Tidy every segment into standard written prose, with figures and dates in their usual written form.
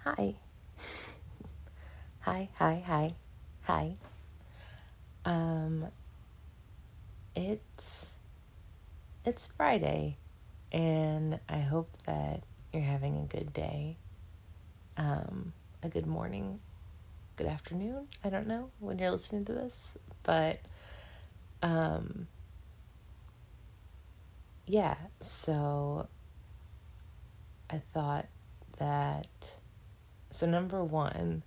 Hi. Hi. Um, it's Friday, and I hope that you're having a good day, a good morning, good afternoon. I don't know when you're listening to this, but yeah. So I thought that. So number one,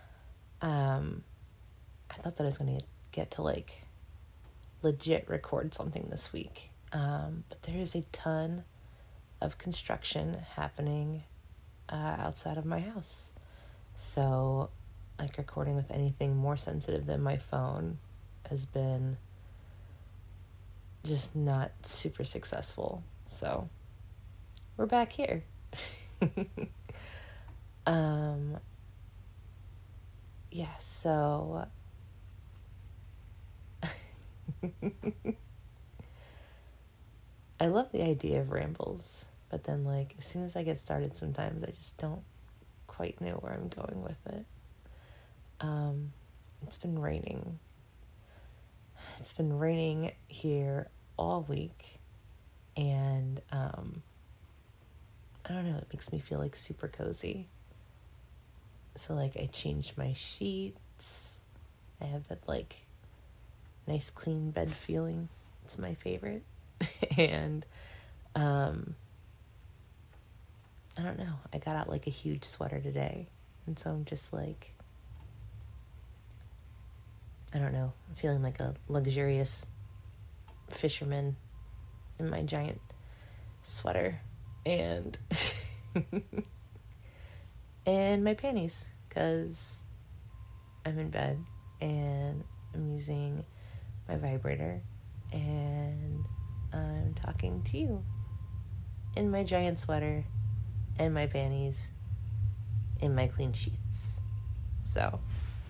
I thought that I was gonna get to legit record something this week. But there is a ton of construction happening outside of my house. So, recording with anything more sensitive than my phone has been just not super successful. So, we're back here. Yeah, so I love the idea of rambles, but then as soon as I get started, sometimes I just don't quite know where I'm going with it. It's been raining. It's been raining here all week, and I don't know, it makes me feel super cozy. So I changed my sheets. I have that nice clean bed feeling. It's my favorite. And I don't know, I got out a huge sweater today, and so I'm just I don't know, I'm feeling like a luxurious fisherman in my giant sweater and and my panties, because I'm in bed and I'm using my vibrator and I'm talking to you in my giant sweater and my panties in my clean sheets. So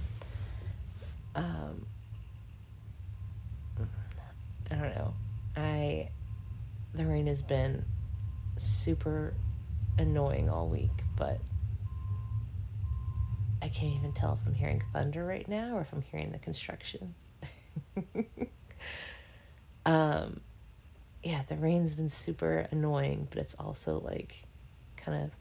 I don't know, the rain has been super annoying all week, but I can't even tell if I'm hearing thunder right now or if I'm hearing the construction. Yeah, the rain's been super annoying, but it's also kind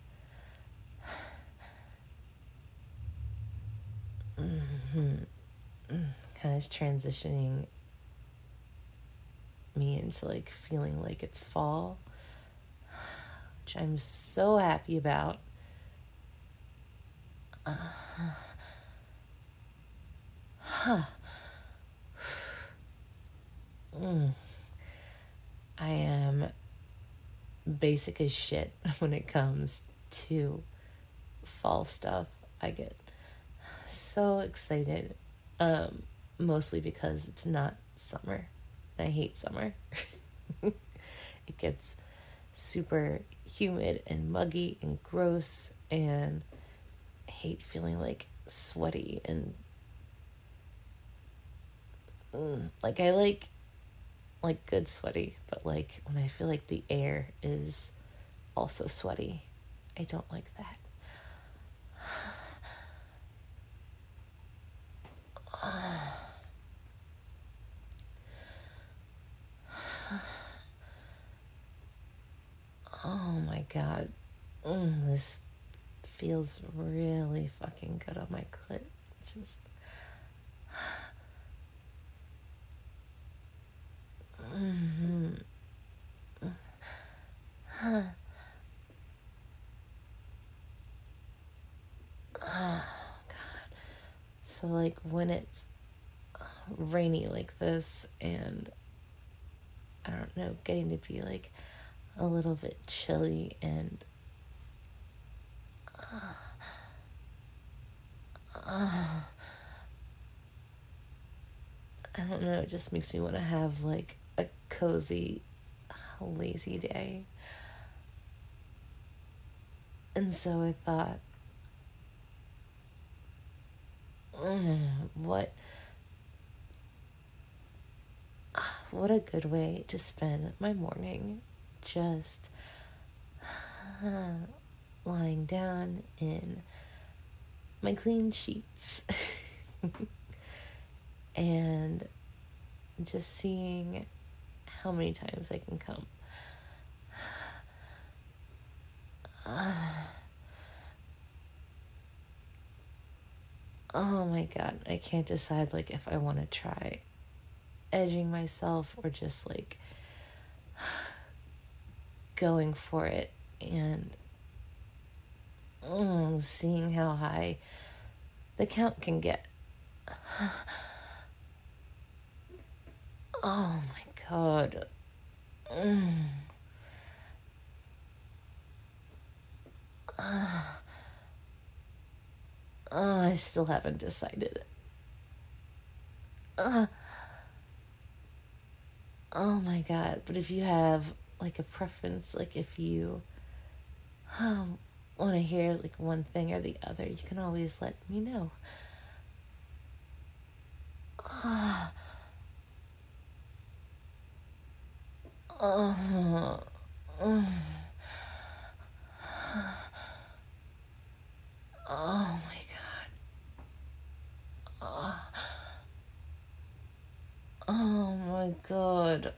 of transitioning me into feeling like it's fall, which I'm so happy about. I am basic as shit when it comes to fall stuff. I get so excited, mostly because it's not summer. I hate summer. It gets super humid and muggy and gross, and I hate feeling sweaty and I like good sweaty, but when I feel the air is also sweaty, I don't like that. Oh my god, this feels really fucking good on my clit. Just so when it's rainy like this, and I don't know, getting to be a little bit chilly, and I don't know, it just makes me want to have a cozy, lazy day. And so I thought, what a good way to spend my morning, just lying down in my clean sheets. And just seeing how many times I can come. Oh my God, I can't decide like if I want to try edging myself or just like going for it and seeing how high the count can get. Oh my God. I still haven't decided. Oh my God. But if you have like a preference, like if you want to hear like one thing or the other, you can always let me know. Oh my God. Oh my God.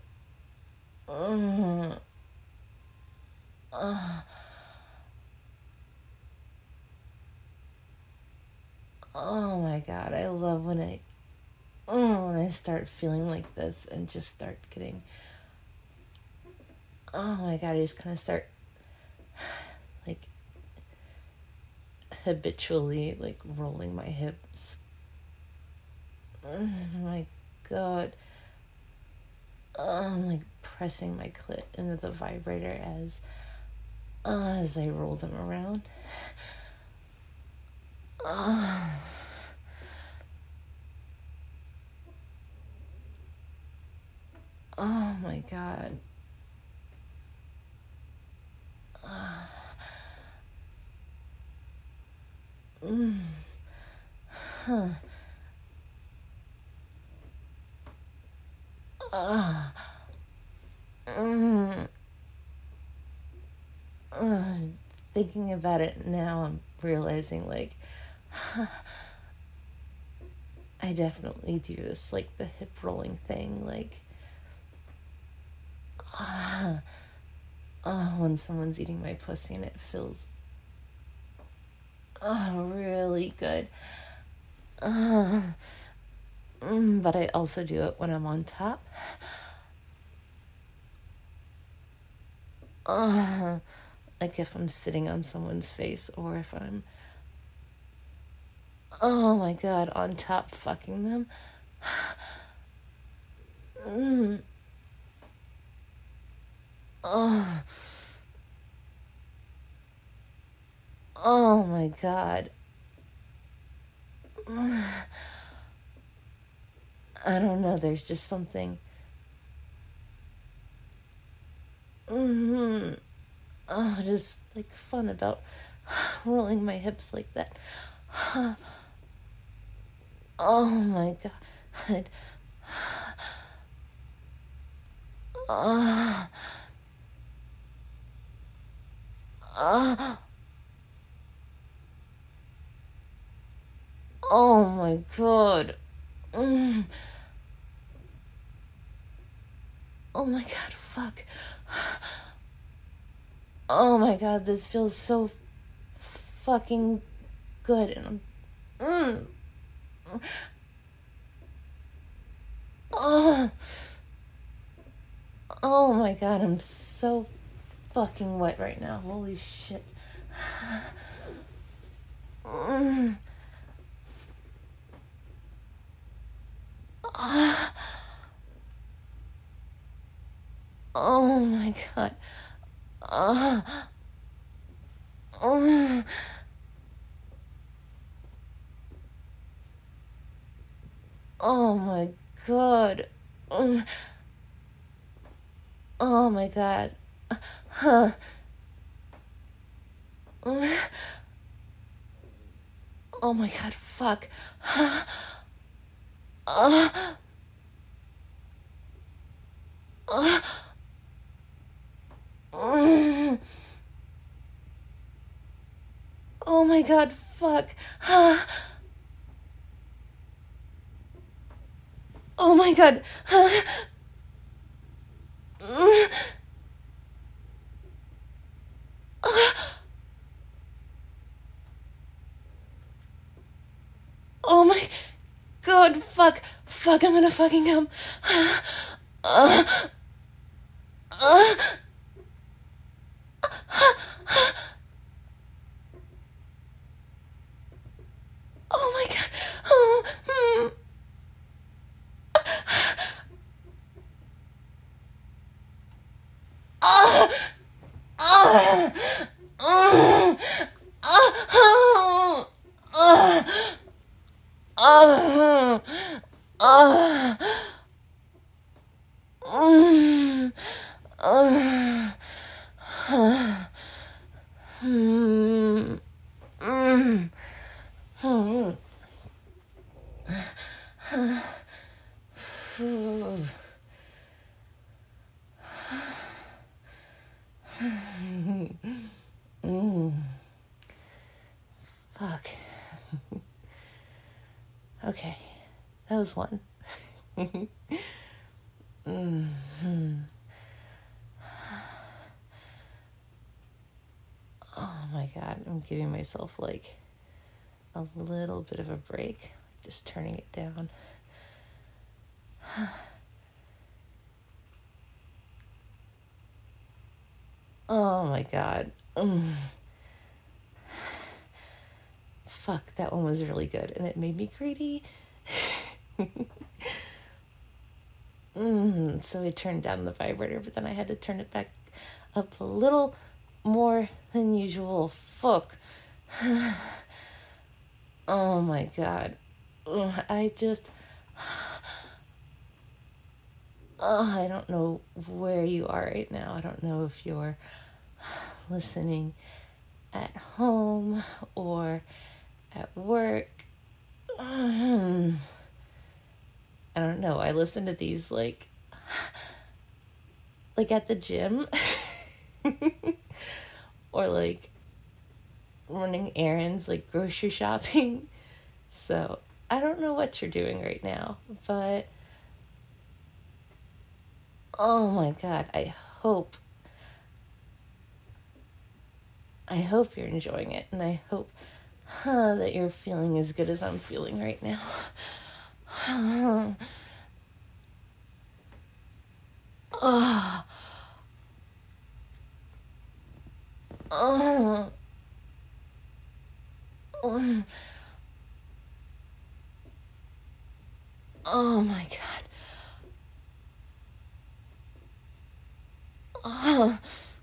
Oh my God. I love when I start feeling like this and just start getting, oh my God, I just kind of start like habitually like rolling my hips. Oh my God. I'm like pressing my clit into the vibrator as I roll them around. Oh my God. Thinking about it now, I'm realizing like I definitely do this, like the hip rolling thing, like when someone's eating my pussy and it feels really good. But I also do it when I'm on top. Like if I'm sitting on someone's face or if I'm, oh my God, on top fucking them. Oh my God. I don't know, there's just something just like fun about rolling my hips like that. Oh my God. Oh my God. Oh my God, fuck. Oh my God, this feels so fucking good. And oh my God, I'm so fucking wet right now. Holy shit. Oh my God. Oh my God. Oh my God. Oh my God, fuck. Oh my god, fuck. Oh my god. Oh my god, fuck. Fuck, I'm gonna fucking come. Oh my god. Fuck. Okay, that was one. Oh my god, I'm giving myself like a little bit of a break, just turning it down. Oh my god. Fuck, that one was really good and it made me greedy. So I turned down the vibrator, but then I had to turn it back up a little more than usual. Fuck. Oh my god. I don't know where you are right now. I don't know if you're listening at home or at work. I don't know. I listen to these like at the gym or like running errands, like grocery shopping. So I don't know what you're doing right now, but oh my god, I hope you're enjoying it, and I hope that you're feeling as good as I'm feeling right now. Oh. Oh. Oh my god. Oh.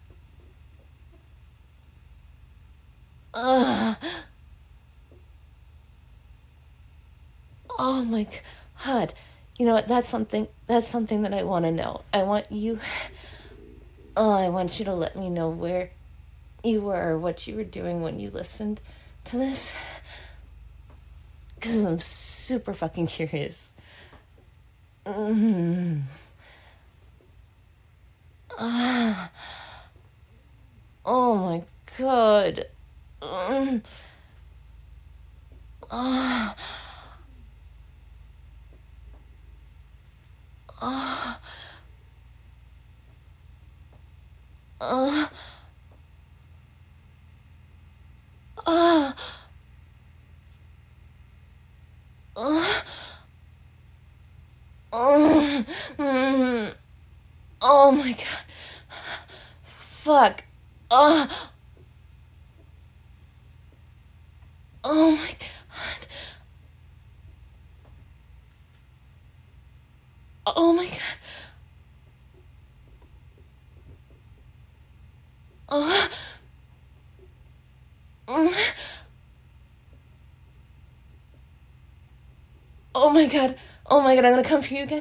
Oh my god. You know what? That's something that I want to know. I want you to let me know where you were or what you were doing when you listened to this. Because I'm super fucking curious. Oh my god. Oh my god. Fuck. Oh my god. Oh my god. Oh my god. Oh my god, I'm gonna come for you again.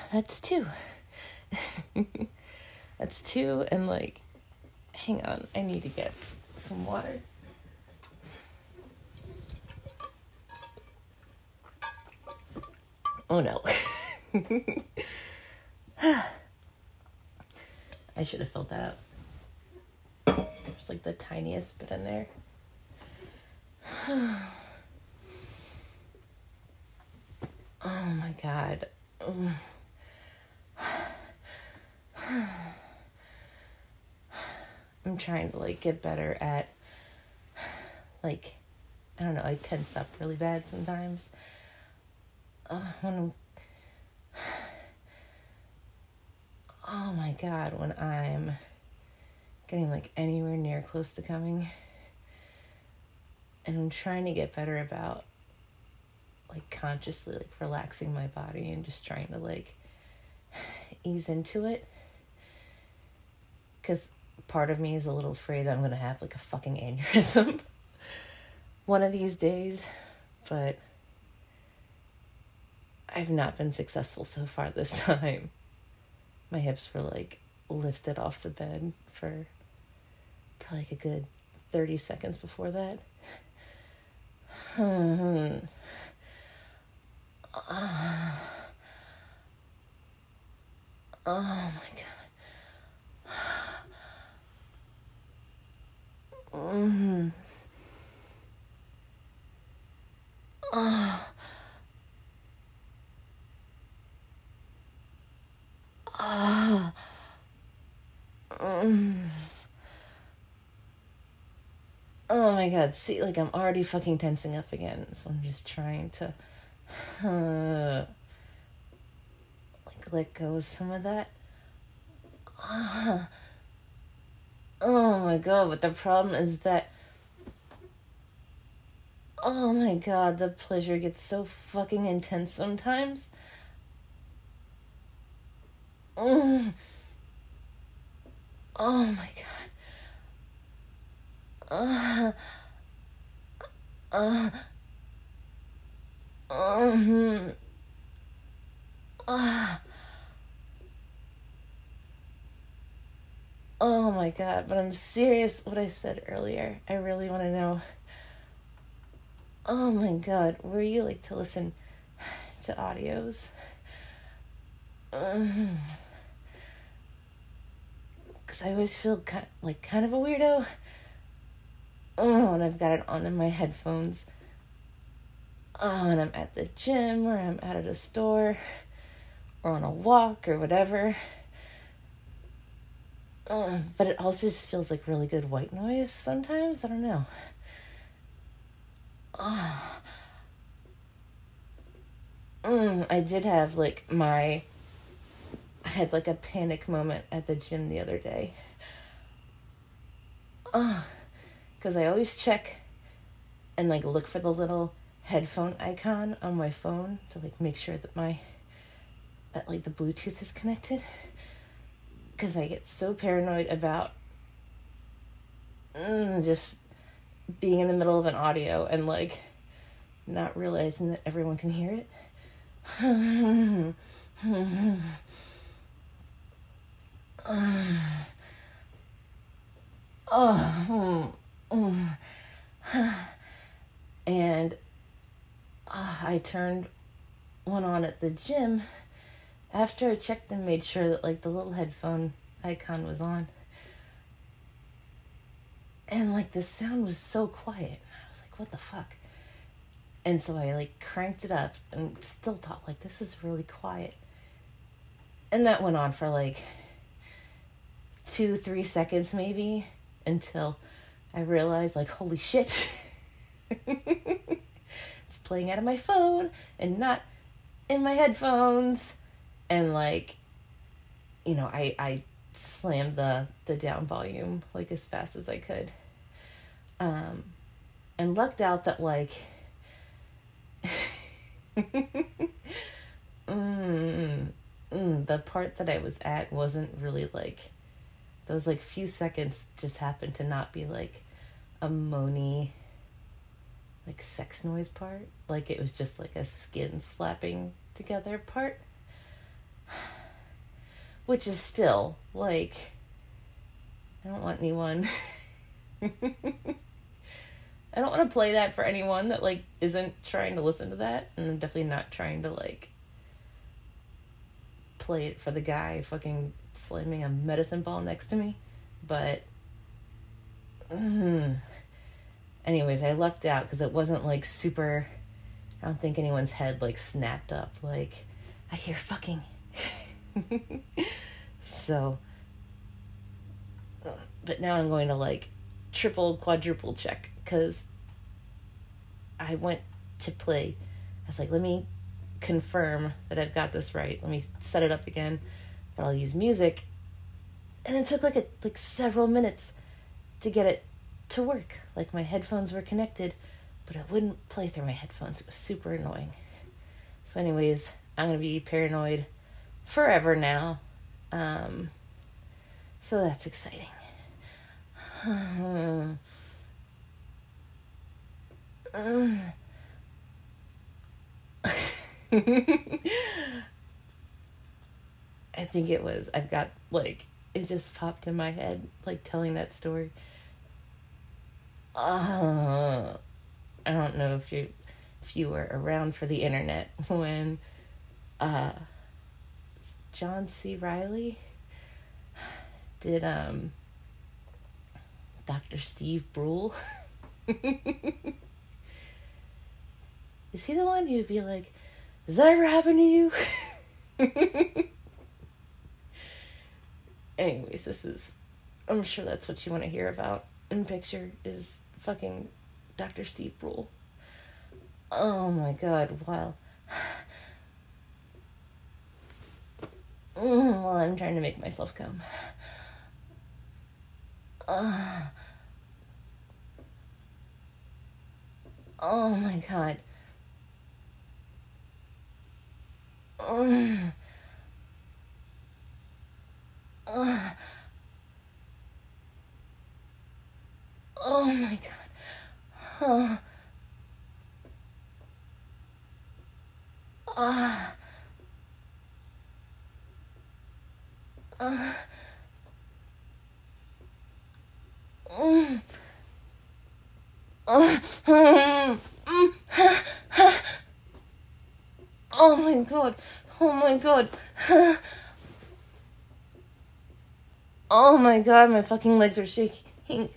That's two. That's two, and like, hang on, I need to get some water. Oh no. I should have filled that up. There's like the tiniest bit in there. Oh my God. I'm trying to like get better at like, I don't know, I tense up really bad sometimes. Oh my God, when I'm getting like anywhere near close to coming, and I'm trying to get better about like consciously like relaxing my body and just trying to like ease into it, because part of me is a little afraid that I'm gonna have like a fucking aneurysm one of these days, but I've not been successful so far this time. My hips were like lifted off the bed for probably like a good 30 seconds before that. Oh my God. Oh my God, see, like I'm already fucking tensing up again, so I'm just trying to like let go of some of that. Oh my God, but the problem is that, oh my God, the pleasure gets so fucking intense sometimes. Oh my God. Oh my God, but I'm serious what I said earlier. I really want to know. Oh my God, where you like to listen to audios? Because I always feel kind of a weirdo. Oh, and I've got it on in my headphones. Oh, and I'm at the gym, or I'm out at a store, or on a walk, or whatever. But it also just feels like really good white noise sometimes. I don't know. I did have like I had like a panic moment at the gym the other day. Because I always check and like look for the little headphone icon on my phone to like make sure that like the Bluetooth is connected. Because I get so paranoid about just being in the middle of an audio and like not realizing that everyone can hear it. And I turned one on at the gym after I checked and made sure that like the little headphone icon was on. And like the sound was so quiet. I was like, what the fuck? And so I like cranked it up and still thought like, this is really quiet. And that went on for like 2-3 seconds maybe, until I realized like, holy shit. It's playing out of my phone and not in my headphones. And like, you know, I slammed the down volume like as fast as I could. And lucked out that like the part that I was at wasn't really like, those like few seconds just happened to not be like a moany like sex noise part. Like it was just like a skin slapping together part. which is still, like, I don't want anyone... I don't want to play that for anyone that, like, isn't trying to listen to that, and I'm definitely not trying to, like, play it for the guy fucking slamming a medicine ball next to me, but... Anyways, I lucked out because it wasn't, like, super... I don't think anyone's head, like, snapped up, like, I hear fucking. So, but now I'm going to, like, triple, quadruple check, because I went to play. I was like, let me confirm that I've got this right. Let me set it up again, but I'll use music. And it took, like several minutes to get it to work. Like, my headphones were connected, but it wouldn't play through my headphones. It was super annoying. So anyways, I'm going to be paranoid forever now. So that's exciting. I think it was, I've got, like, it just popped in my head, like, telling that story. I don't know if you were around for the internet when John C. Reilly did Dr. Steve Brule. Is he the one who'd be like, "Does that ever happen to you?" Anyways, I'm sure that's what you want to hear about in picture, is fucking Dr. Steve Brule. Oh my god, while I'm trying to make myself come. Oh my god. Oh my god. Oh my god. Oh my god. Oh my god, my fucking legs are shaking.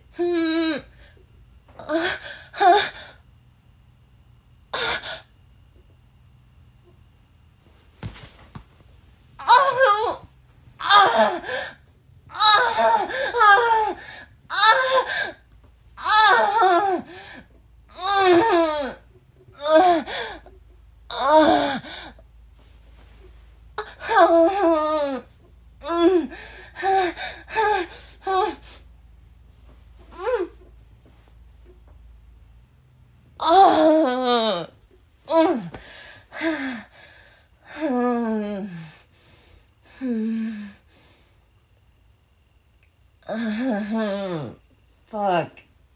Fuck.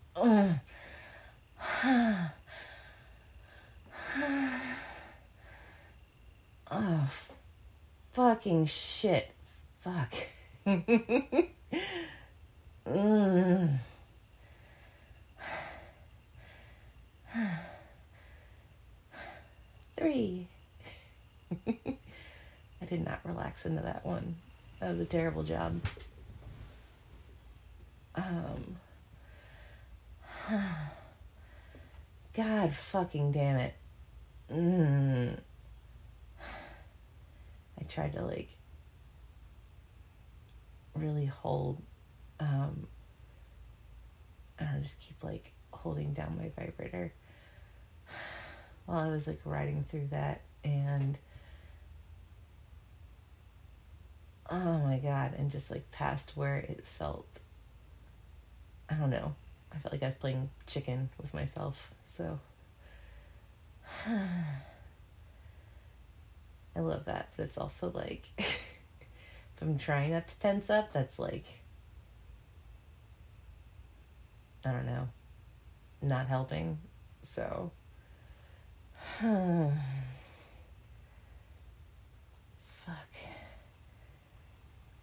Oh, fucking shit. Fuck. 3. I did not relax into that one. That was a terrible job. God fucking damn it. I tried to, like, really hold, I don't know, just keep, like, holding down my vibrator while I was, like, riding through that, and oh my god, and just, like, past where it felt, I don't know, I felt like I was playing chicken with myself, so I love that, but it's also, like, if I'm trying not to tense up, that's, like, I don't know, not helping, so fuck.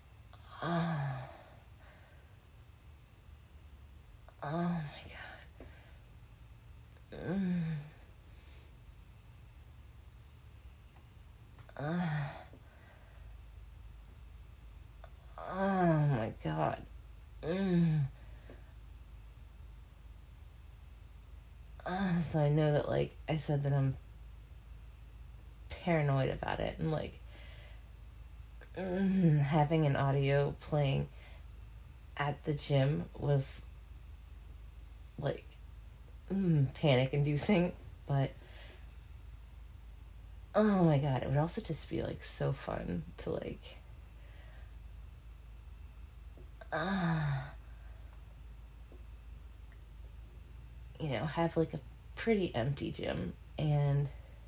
so I know that, like, I said that I'm paranoid about it, and, like, having an audio playing at the gym was, like, panic inducing, but oh my god, it would also just be, like, so fun to, like, you know, have, like, a pretty empty gym and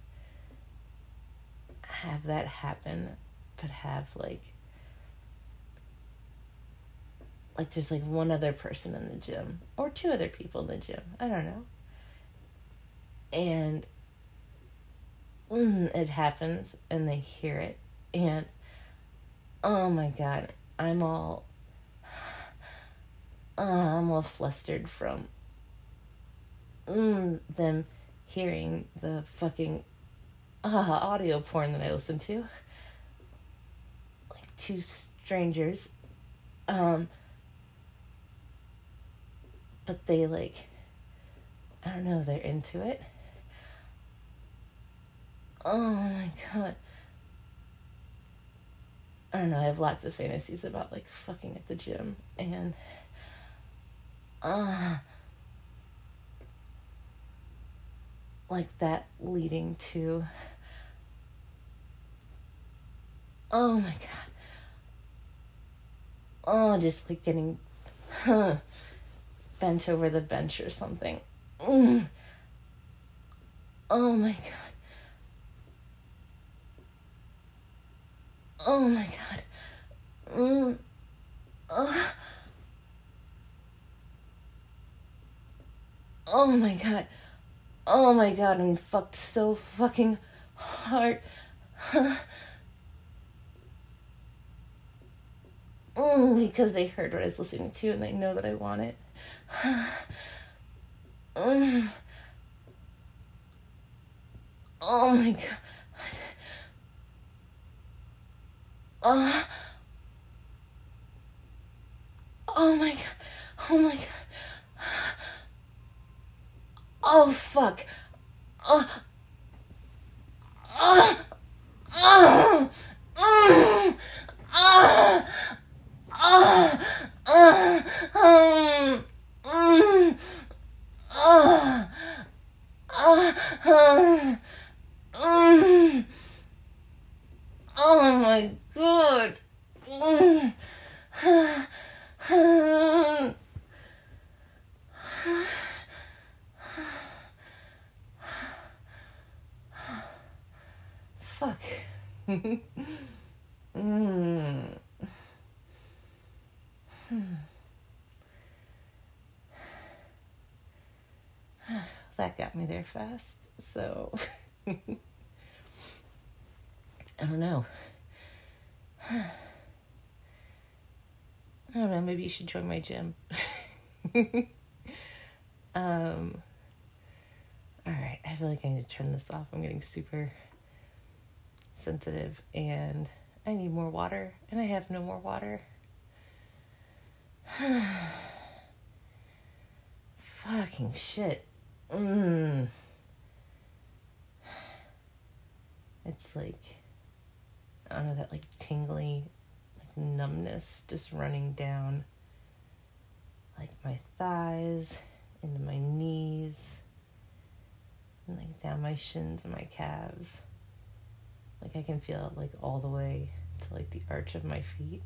have that happen, but have, like, there's, like, one other person in the gym, or two other people in the gym, I don't know, and it happens, and they hear it, and oh my god, I'm all flustered from them hearing the fucking audio porn that I listen to, like, two strangers, but they, like, I don't know, they're into it. Oh my god. I don't know, I have lots of fantasies about, like, fucking at the gym, and like, that leading to, oh my god, just, like, getting bent over the bench or something. Oh my god. Oh my god. Oh my god. Oh my god, I'm fucked so fucking hard. Because they heard what I was listening to and they know that I want it. Oh my god. Oh my god. Oh my god. Oh fuck. Oh my god. Fuck. That got me there fast, so I don't know. I don't know, maybe you should join my gym. Alright, I feel like I need to turn this off. I'm getting super sensitive, and I need more water, and I have no more water. Fucking shit. It's like, I don't know, that, like, tingly, like, numbness just running down, like, my thighs, into my knees, and, like, down my shins and my calves. Like, I can feel it, like, all the way to, like, the arch of my feet.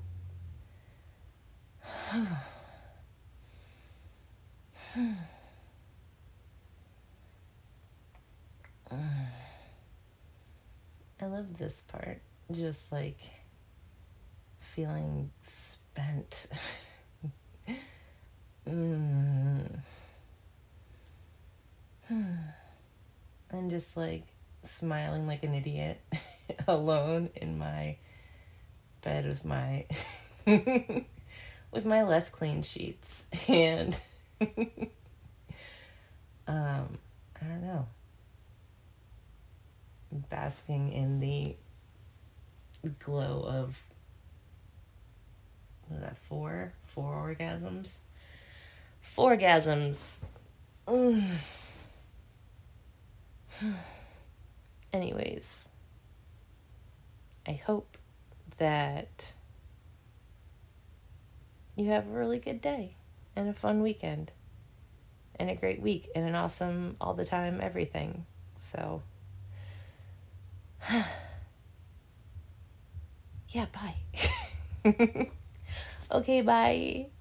I love this part. Just, like, feeling spent. And just, like, smiling like an idiot alone in my bed with my with my less clean sheets, and I don't know, basking in the glow of, what was that, four orgasms. 4 orgasms. Anyways, I hope that you have a really good day and a fun weekend and a great week and an awesome all the time everything. So, yeah, bye. Okay, bye.